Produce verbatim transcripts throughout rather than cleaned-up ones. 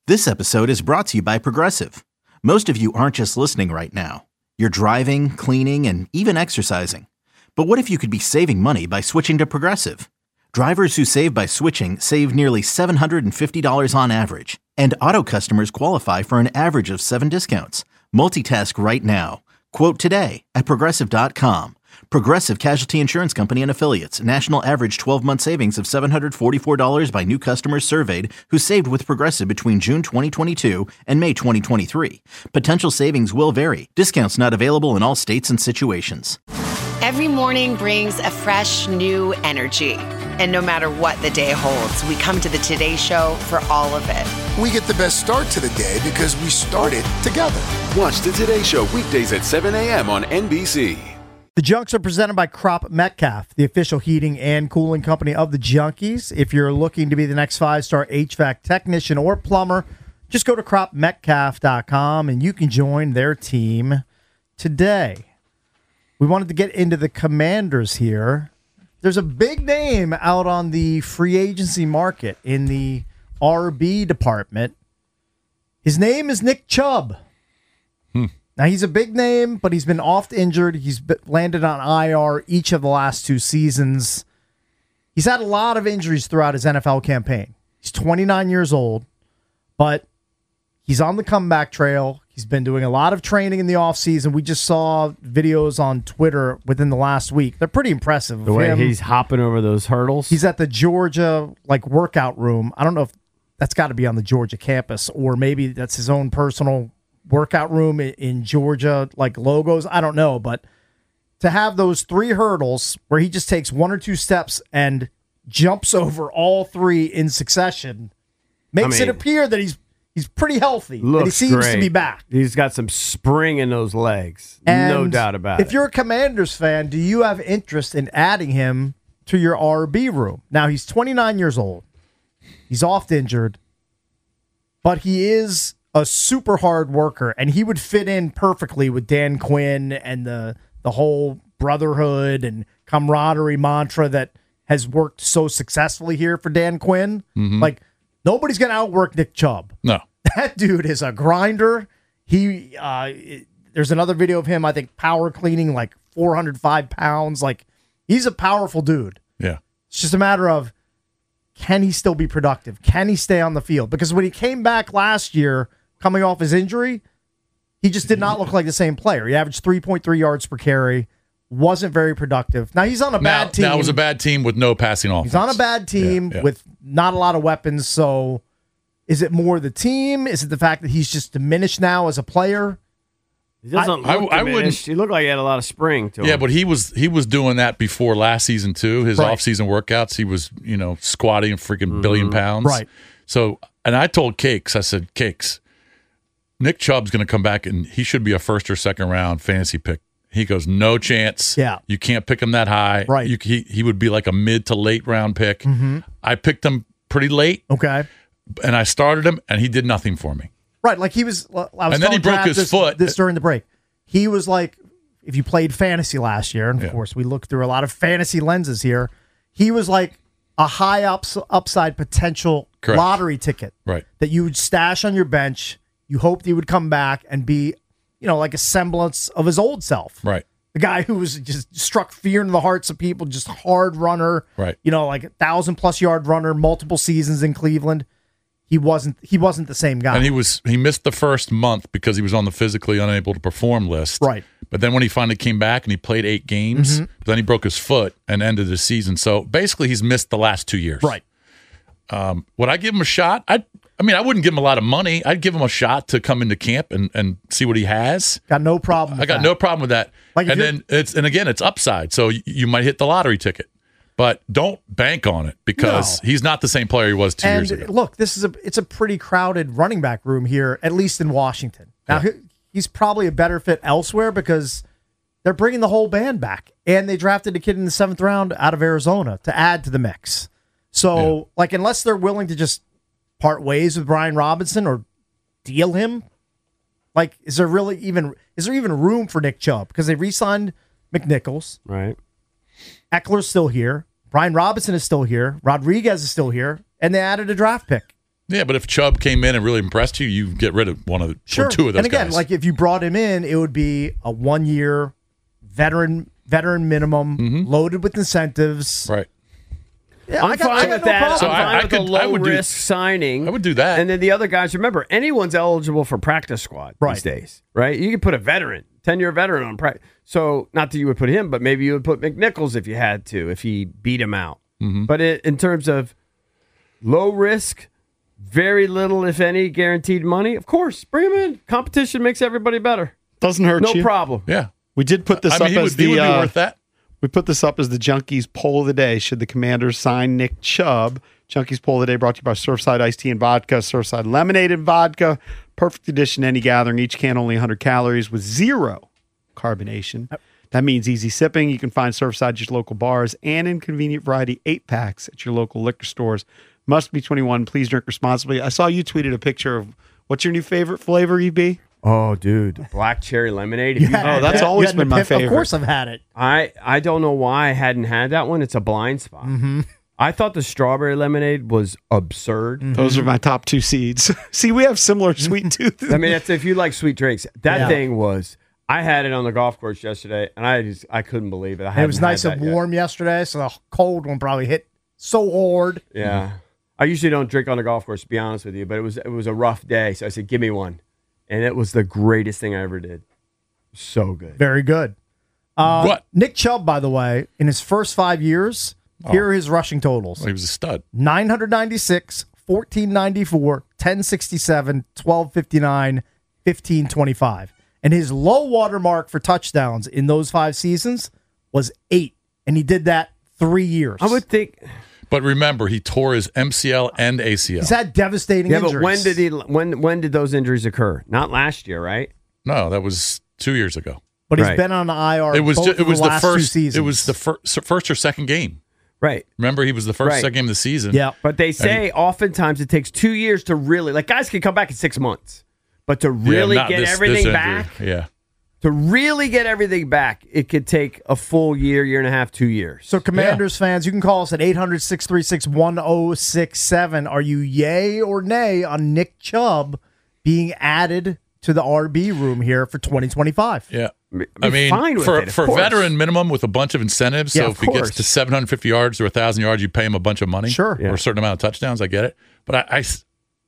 This episode is brought to you by Progressive. Most of you aren't just listening right now. You're driving, cleaning, and even exercising. But what if you could be saving money by switching to Progressive? Drivers who save by switching save nearly seven hundred fifty dollars on average. And auto customers qualify for an average of seven discounts. Multitask right now. Quote today at Progressive dot com. Progressive Casualty Insurance Company and Affiliates. National average twelve-month savings of seven hundred forty-four dollars by new customers surveyed who saved with Progressive between June twenty twenty-two and May twenty twenty-three. Potential savings will vary. Discounts not available in all states and situations. Every morning brings a fresh, new energy. And no matter what the day holds, we come to the Today Show for all of it. We get the best start to the day because we started together. Watch the Today Show weekdays at seven a.m. on N B C. The Junks are presented by Crop Metcalf, the official heating and cooling company of the Junkies. If you're looking to be the next five-star H V A C technician or plumber, just go to crop metcalf dot com and you can join their team today. We wanted to get into the Commanders here. There's a big name out on the free agency market in the R B department. His name is Nick Chubb. Hmm. Now, he's a big name, but he's been oft injured. He's been landed on I R each of the last two seasons. He's had a lot of injuries throughout his N F L campaign. He's twenty-nine years old, but he's on the comeback trail. He's been doing a lot of training in the offseason. We just saw videos on Twitter within the last week. They're pretty impressive. The way him. he's hopping over those hurdles. He's at the Georgia like workout room. I don't know if that's got to be on the Georgia campus or maybe that's his own personal workout room in Georgia, like logos. I don't know, but to have those three hurdles where he just takes one or two steps and jumps over all three in succession makes I mean, it appear that he's he's pretty healthy. And he seems great. to be back. He's got some spring in those legs. And no doubt about if it. If you're a Commanders fan, do you have interest in adding him to your R B room? Now, he's twenty-nine years old. He's oft injured, but he is a super hard worker, and he would fit in perfectly with Dan Quinn and the the whole brotherhood and camaraderie mantra that has worked so successfully here for Dan Quinn. Mm-hmm. Like, nobody's going to outwork Nick Chubb. No. That dude is a grinder. He uh, there's another video of him, I think, power cleaning like four hundred five pounds. Like, he's a powerful dude. Yeah. It's just a matter of, can he still be productive? Can he stay on the field? Because when he came back last year, coming off his injury, he just did not look like the same player. He averaged three point three yards per carry, wasn't very productive. Now, he's on a now, bad team. Now, it was a bad team with no passing offense. He's on a bad team yeah, yeah. with not a lot of weapons, so is it more the team? Is it the fact that he's just diminished now as a player? He doesn't I, look I, I diminished. wouldn't. He looked like he had a lot of spring to him. Yeah, but he was he was doing that before last season too. His right. off-season workouts, he was you know squatting a freaking mm-hmm. billion pounds. Right. So, and I told Cakes, I said, Cakes, Nick Chubb's going to come back and he should be a first or second round fantasy pick. He goes, no chance. Yeah. You can't pick him that high. Right. You, he, he would be like a mid to late round pick. Mm-hmm. I picked him pretty late. Okay. And I started him, and he did nothing for me. Right. Like he was, I was and then he broke his this, foot. This during the break. He was like, if you played fantasy last year, and of yeah. course we looked through a lot of fantasy lenses here, he was like a high ups, upside potential Correct. lottery ticket. Right. That you would stash on your bench. You hoped he would come back and be, you know, like a semblance of his old self. Right. The guy who was just struck fear into the hearts of people, just hard runner. Right. You know, like a thousand plus yard runner, multiple seasons in Cleveland. He wasn't. He wasn't the same guy. And he was. He missed the first month because he was on the physically unable to perform list. Right. But then when he finally came back and he played eight games, mm-hmm. then he broke his foot and ended the season. So basically, he's missed the last two years. Right. Um, would I give him a shot? I. I mean, I wouldn't give him a lot of money. I'd give him a shot to come into camp and, and see what he has. Got no problem. With I got that. no problem with that. Like and then it's and again, it's upside. So you, you might hit the lottery ticket. But don't bank on it because No. he's not the same player he was two and years ago. Look, this is a it's a pretty crowded running back room here, at least in Washington. Now Yeah. he, he's probably a better fit elsewhere because they're bringing the whole band back, and they drafted a kid in the seventh round out of Arizona to add to the mix. So, Yeah. like, unless they're willing to just part ways with Brian Robinson or deal him, like, is there really even is there even room for Nick Chubb? Because they re-signed McNichols. Right. Eckler's still here. Brian Robinson is still here. Rodriguez is still here. And they added a draft pick. Yeah, but if Chubb came in and really impressed you, you get rid of one of the, Sure. or two of those and again, guys. like if you brought him in, it would be a one-year veteran veteran minimum, Mm-hmm. loaded with incentives. right. Yeah, I'm I got, fine I got with no that. problem. So I'm I- fine I with could- a low I would do- risk signing. I would do that. And then the other guys, remember, anyone's eligible for practice squad Right. these days, right? You can put a veteran, ten-year veteran on practice. So not that you would put him, but maybe you would put McNichols if you had to, if he beat him out. Mm-hmm. But it, in terms of low risk, very little, if any, guaranteed money, of course, bring him in. Competition makes everybody better. Doesn't hurt No you. problem. Yeah. We did put this I up mean, he as would, he the would be uh, worth that. we put this up as the Junkies poll of the day. Should the Commanders sign Nick Chubb? Junkies poll of the day brought to you by Surfside Iced Tea and Vodka, Surfside Lemonade and Vodka. Perfect addition to any gathering. Each can only one hundred calories with zero carbonation. That means easy sipping. You can find Surfside at your local bars and in convenient variety eight packs at your local liquor stores. Must be twenty-one. Please drink responsibly. I saw you tweeted a picture of what's your new favorite flavor, E B? Oh, dude, black cherry lemonade. If you Yeah, Oh, that's you always had been an my epiph- Of favorite. course I've had it. I I don't know why I hadn't had that one. It's a blind spot. Mm-hmm. I thought the strawberry lemonade was absurd. Those are my top two seeds. See, we have similar sweet tooth. I mean, that's if you like sweet drinks. That Yeah. thing was. I had it on the golf course yesterday, and I just I couldn't believe it. I And it was hadn't nice had and that yet. warm yesterday, so the cold one probably hit so hard. Yeah, I usually don't drink on the golf course, to be honest with you, but it was it was a rough day, so I said, "Give me one," and it was the greatest thing I ever did. So good. Very good. Uh, What? Nick Chubb, by the way, in his first five years, here are his rushing totals. Well, he was a stud. nine ninety-six, fourteen ninety-four, ten sixty-seven, twelve fifty-nine, fifteen twenty-five. And his low water mark for touchdowns in those five seasons was eight. And he did that three years. I would think. But remember, he tore his M C L and A C L. He's had devastating Yeah, injuries. but when did he? When when did those injuries occur? Not last year, right? No, that was two years ago. But he's Right. been on the I R. It was both ju- it of was the, the last two first. seasons. It was the first first or second game. Right. Remember, he was the first Right. second game of the season. Yeah. But they say oftentimes it takes two years to really like guys can come back in six months, but to Yeah, really not get this- everything this injury. back, Yeah. to really get everything back, it could take a full year, year and a half, two years. So, Commanders fans, you can call us at eight hundred, six three six, one oh six seven. Are you yay or nay on Nick Chubb being added to the R B room here for twenty twenty-five? Yeah. Be I mean, fine with for it, of for course. veteran minimum with a bunch of incentives. So Yeah, if of he gets course. to seven hundred fifty yards or one thousand yards, you pay him a bunch of money. Sure. Or Yeah. a certain amount of touchdowns. I get it. But I, I s-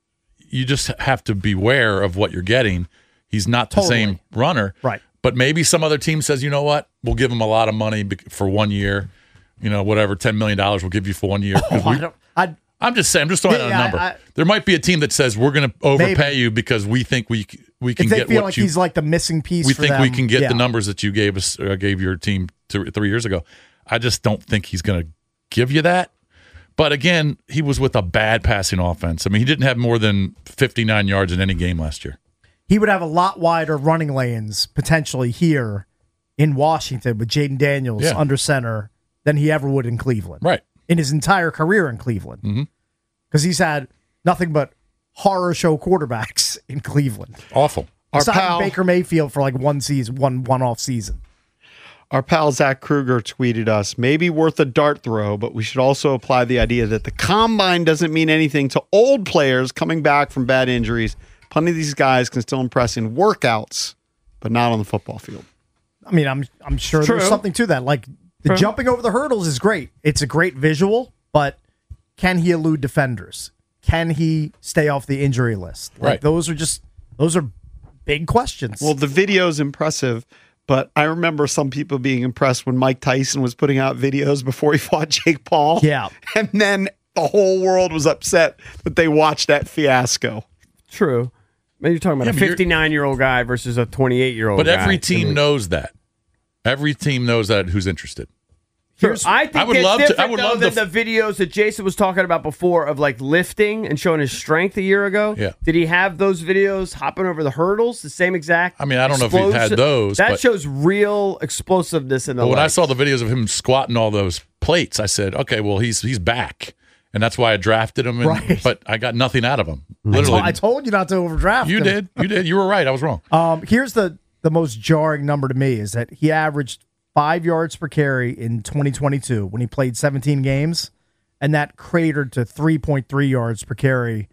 you just have to beware of what you're getting. He's not the Totally. same runner. Right. But maybe some other team says, you know what? We'll give him a lot of money bec- for one year. You know, whatever, ten million dollars we'll give you for one year. 'Cause Oh, we- I don't, I, I'm just saying, I'm just throwing Yeah, out a yeah, number. I- there might be a team that says we're going to overpay Maybe. you because we think we c- we can if they get feel what like you he's like the missing piece we for think we them, can get yeah. the numbers that you gave us uh, gave your team th- three years ago. I just don't think he's going to give you that. But again, he was with a bad passing offense. I mean, he didn't have more than fifty-nine yards in any game last year. He would have a lot wider running lanes potentially here in Washington with Jaden Daniels Yeah. under center than he ever would in Cleveland. Right. In his entire career in Cleveland. Mm-hmm. Because he's had nothing but horror show quarterbacks in Cleveland. Awful. Our Aside pal, from Baker Mayfield for like one season, one one off season. our pal Zach Kruger tweeted us, maybe worth a dart throw, but we should also apply the idea that the combine doesn't mean anything to old players coming back from bad injuries. Plenty of these guys can still impress in workouts, but not on the football field. I mean, I'm I'm sure True. there's something to that. Like the True. jumping over the hurdles is great. It's a great visual, but can he elude defenders? Can he stay off the injury list? Like Right. those are just those are big questions. Well, the video is impressive, but I remember some people being impressed when Mike Tyson was putting out videos before he fought Jake Paul. Yeah. And then the whole world was upset that they watched that fiasco. True. Maybe you're talking Yeah, about but a you're- fifty-nine-year-old guy versus a twenty-eight-year-old But guy. every team knows that. Every team knows that who's interested. Here's I think I would it's love to- different, I would though, love than to- the videos that Jason was talking about before of like lifting and showing his strength a year ago. Yeah. Did he have those videos hopping over the hurdles? The same exact. I mean, I don't know if he had explosion- those, That but- shows real explosiveness in the. But when I legs. saw the videos of him squatting all those plates, I said, okay, well, he's he's back. And that's why I drafted him. And, Right. But I got nothing out of him. I, Literally. told, I told you not to overdraft. you him. did. You did. You were right. I was wrong. Um, here's the the most jarring number to me is that he averaged five yards per carry in twenty twenty-two when he played seventeen games, and that cratered to three point three yards per carry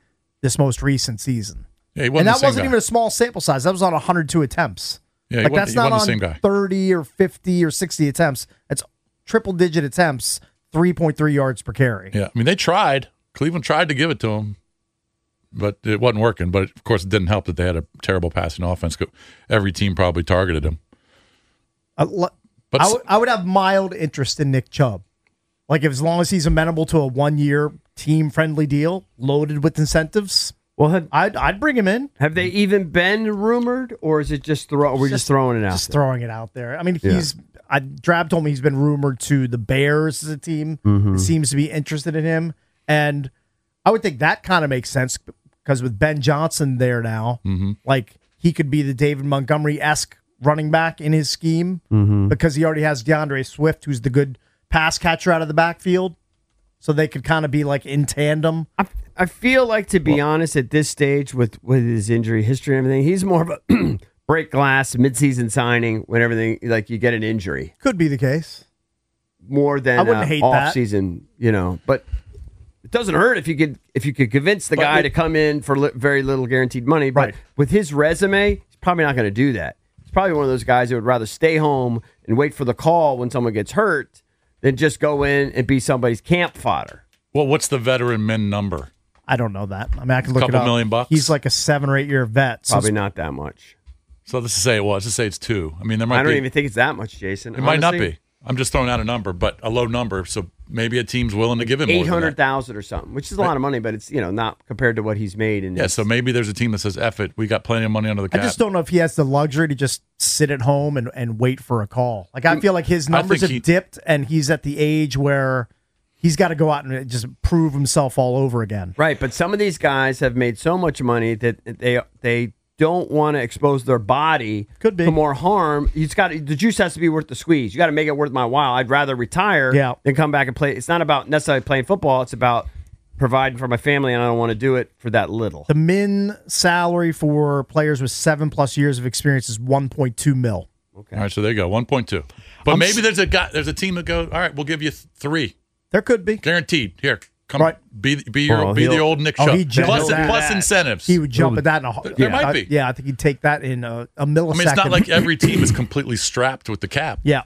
this most recent season. Yeah, he wasn't And the that same wasn't guy. even a small sample size. That was on one hundred two attempts. Yeah, he like wasn't- that's he not wasn't on the same guy. thirty or fifty or sixty attempts. That's triple digit attempts, three point three yards per carry. Yeah, I mean they tried. Cleveland tried to give it to him, but it wasn't working. But of course, it didn't help that they had a terrible passing offense. Every team probably targeted him. Uh, le- But I would I would have mild interest in Nick Chubb. Like if, as long as he's amenable to a one year team friendly deal, loaded with incentives, Well, had, I'd I'd bring him in. have they even been rumored, or is it just throw? Or we're just, throwing it out? Just there? throwing it out there. I mean, Yeah. he's. I, Drab told me he's been rumored to the Bears as a team. Mm-hmm. It seems to be interested in him, and I would think that kind of makes sense because with Ben Johnson there now, Mm-hmm. like he could be the David Montgomery esque running back in his scheme Mm-hmm. because he already has DeAndre Swift, who's the good pass catcher out of the backfield. So they could kind of be like in tandem. I, I feel like, to be honest, at this stage with, with his injury history and everything, he's more of a break glass midseason signing when everything, like you get an injury Could be the case. more than I wouldn't uh, hate off that. season, you know. But it doesn't hurt if you could if you could convince the But guy it- to come in for li- very little guaranteed money. But Right. with his resume, he's probably not going to do that. He's probably one of those guys that would rather stay home and wait for the call when someone gets hurt than just go in and be somebody's camp fodder. Well, what's the veteran min number? I don't know that. I mean, I can look Couple it up. million bucks? He's like a seven or eight year vet. So Probably not that much. So let's just say it was. Let's just say it's two. I mean, there might I don't be. even think it's that much, Jason. it might not honestly. be. I'm just throwing out a number, but a low number. So maybe a team's willing to give him more Eight than hundred that. thousand or something, which is a lot of money, but it's you know not compared to what he's made. In Yeah. his- So maybe there's a team that says, "F it, we got plenty of money under the I cap." just don't know if he has the luxury to just sit at home and, and wait for a call. Like I feel like his I numbers think have he- dipped, and he's at the age where he's got to go out and just prove himself all over again. right, but some of these guys have made so much money that they they don't want to expose their body Could be. to more harm. You just got the juice has to be worth the squeeze. You got to make it worth my while. I'd rather retire Yeah. than come back and play. It's not about necessarily playing football. It's about providing for my family, and I don't want to do it for that little. The min salary for players with seven plus years of experience is one point two mil. All right, so there you go, one point two. But I'm maybe s- there's a guy, there's a team that goes, "All right, we'll give you th- three, There could be. guaranteed. Here, come, Right. be be your Oh, be the he'll- old Nick oh, Chubb. he'd jump Plus, at plus that. incentives. He would jump at that in a There yeah, might I- be. yeah, I think he'd take that in a, a millisecond. I mean, it's not like every team is completely strapped with the cap. yeah.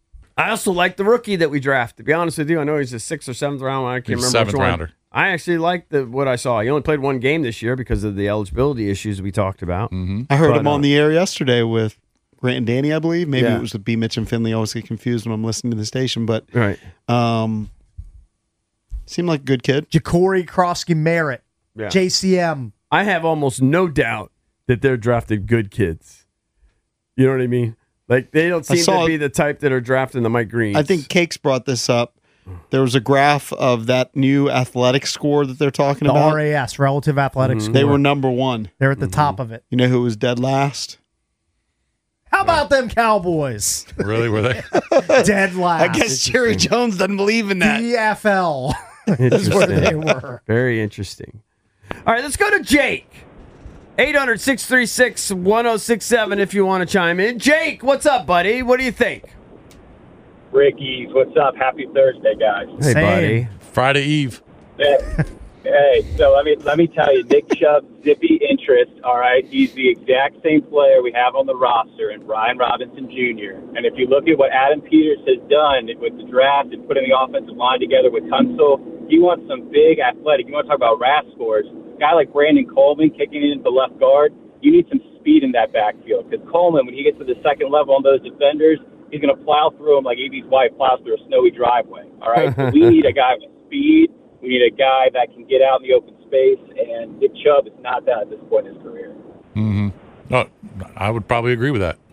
I also like the rookie that we drafted. To be honest with you, I know he's a sixth or seventh round. I can't He's remember seventh which one. rounder. I actually like the what I saw. He only played one game this year because of the eligibility issues we talked about. Mm-hmm. I heard But, him uh, on the air yesterday with Grant and Danny, I believe. Maybe Yeah. it was with B. Mitch and Finley. I always get confused when I'm listening to the station, but Right. um, seemed like a good kid. Ja'Cory Krosky Merritt, Yeah. J C M. I have almost no doubt that they're drafted good kids. You know what I mean? Like they don't I seem saw- to be the type that are drafting the Mike Greens. I think Cakes brought this up. There was a graph of that new athletic score that they're talking The about. R A S, Relative Athletic Score. They were number one. They're at the top of it. You know who was dead last? How about them Cowboys? Really, were they? Dead last. I guess Jerry Jones doesn't believe in that. D F L is where they Interesting. were. Very interesting. All right, let's go to Jake. eight hundred, six three six, one oh six seven if you want to chime in. Jake, what's up, buddy? What do you think? Ricky's, what's up? Happy Thursday, guys. Hey, Same. buddy. Friday Eve. Hey, hey, so let me let me tell you, Nick Chubb's zippy interest. All right, he's the exact same player we have on the roster, and Brian Robinson Junior And if you look at what Adam Peters has done with the draft and putting the offensive line together with Tunsil, he wants some big athletic. You want to talk about R A S scores? A guy like Brandon Coleman kicking in the left guard. You need some speed in that backfield because Coleman, when he gets to the second level on those defenders, he's going to plow through them like A B's wife plows through a snowy driveway. All right, so we need a guy with speed. We need a guy that can get out in the open space, and Nick Chubb is not that at this point in his career. Mm-hmm. Oh, I would probably agree with that.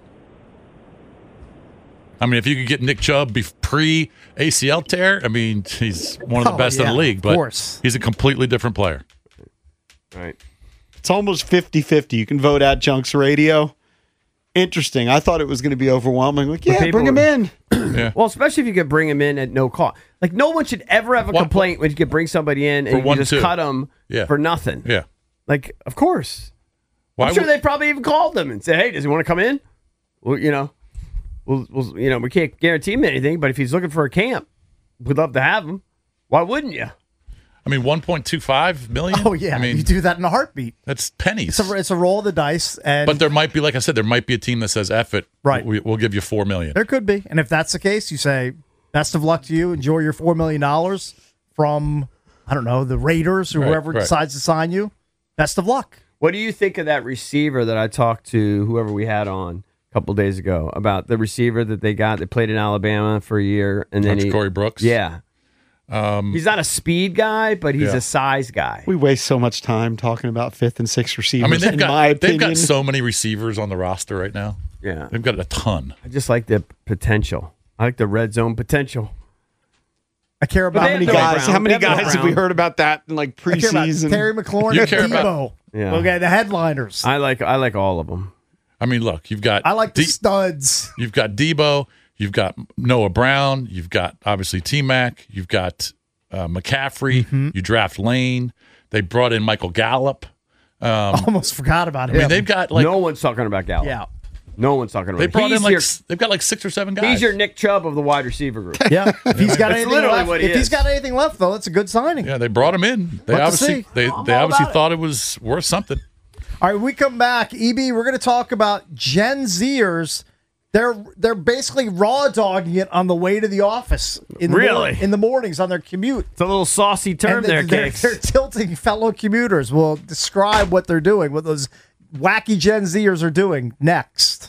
I mean, if you could get Nick Chubb be pre-A C L tear, I mean, he's one of the Oh, best in yeah, the league, of but course. he's a completely different player. Right. It's almost fifty-fifty. You can vote at Junks Radio. Interesting. I thought it was going to be overwhelming. Like, yeah, people bring him in. Yeah. Well, especially if you could bring him in at no cost. Like, no one should ever have a What- complaint when you could bring somebody in For and you one, can just two. cut them Yeah. for nothing. Yeah. Like, of course. Why I'm sure would- they probably even called them and said, "Hey, does he want to come in?" Well, you know, we'll, we'll, you know, we can't guarantee him anything, but if he's looking for a camp, we'd love to have him. Why wouldn't you? I mean, one point two five million. Oh yeah, I mean, you do that in a heartbeat. that's pennies. It's a, it's a roll of the dice, and But there might be, like I said, there might be a team that says, "F it, Right. We, we'll give you four million." there could be. And if that's the case, you say, "Best of luck to you. Enjoy your four million dollars from I don't know the Raiders or Right, whoever right. decides to sign you. Best of luck." What do you think of that receiver that I talked to whoever we had on a couple days ago about the receiver that they got that played in Alabama for a year and then That's he, Corey Brooks. Yeah. Um, he's not a speed guy, but he's Yeah. a size guy. We waste so much time talking about fifth and sixth receivers. I mean, they've in got my they've opinion. got so many receivers on the roster right now. Yeah. They've got a ton. I just like the potential. I like the red zone potential. I care But about they How many Noah guys? Brown. How many They have Noah guys have we Brown. heard about that in like I care about preseason? Terry McLaurin You and care about- Debo. Yeah. Okay, the headliners. I like I like all of them. I mean, look, you've got I like the De- studs. you've got Debo, you've got Noah Brown, you've got obviously T Mac, you've got uh, McCaffrey, Mm-hmm. you draft Lane. They brought in Michael Gallup. Almost forgot about him. I mean, they've got like no one's talking about Gallup. yeah, No one's talking about they him. brought He's in like your, s- they've got like six or seven guys. he's your Nick Chubb of the wide receiver group. yeah. If he's got That's anything literally left, what he if he's is. got anything left, though, that's a good signing. Yeah, they brought him in. They What to obviously see? they, I'm they all obviously about it. thought it was worth something. All right, when we come back, E B, we're going to talk about Gen Zers. They're they're basically raw dogging it on the way to the office in the Really? mor- in the mornings on their commute. It's a little saucy term And there, they're, Cakes. they're tilting fellow commuters. We'll describe what they're doing, what those wacky Gen Zers are doing next.